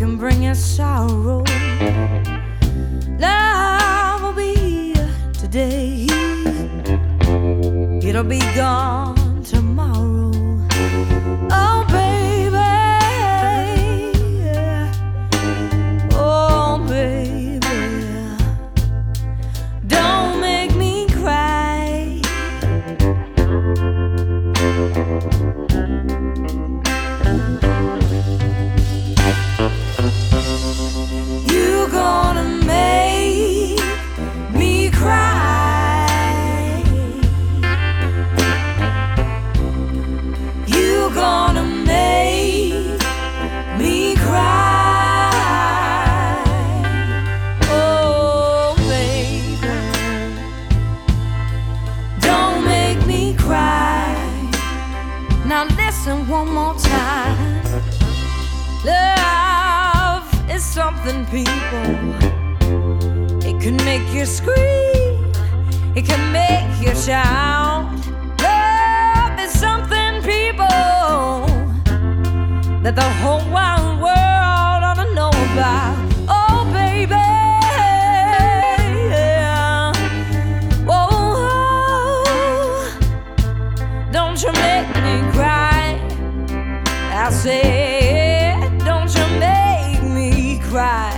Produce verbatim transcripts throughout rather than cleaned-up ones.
can bring you sorrow. Love will be here today, it'll be gone tomorrow. Oh baby, oh baby, don't make me cry. You're gonna make me cry. You're gonna make me cry. Oh baby, don't make me cry. Now listen one more time. Love is something, people. It can make you scream, it can make you shout. Love is something, people, that the whole wide world ought to know about. Oh baby, yeah. Whoa, don't you make me cry. I said, don't you make me cry.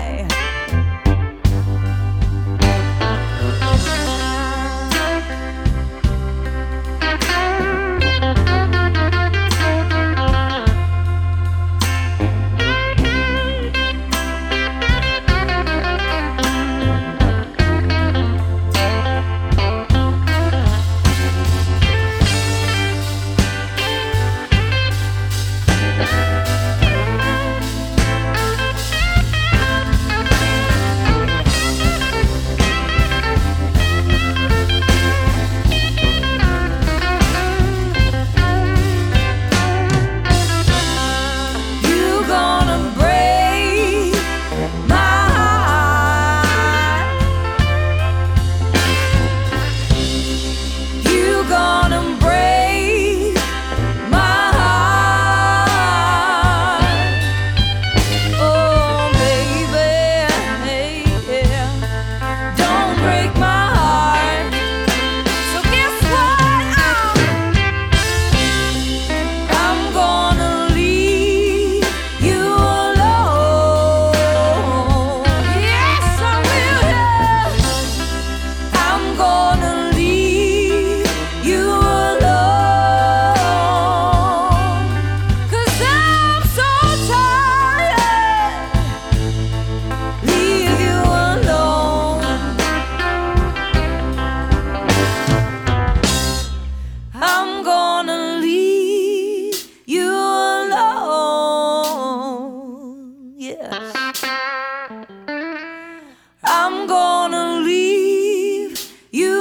I'm gonna leave you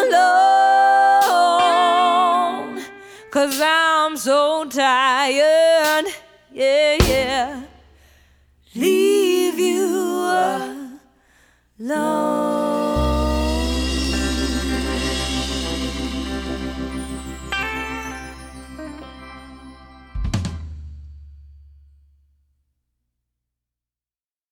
alone, 'cause I'm so tired, yeah, yeah. Leave you alone.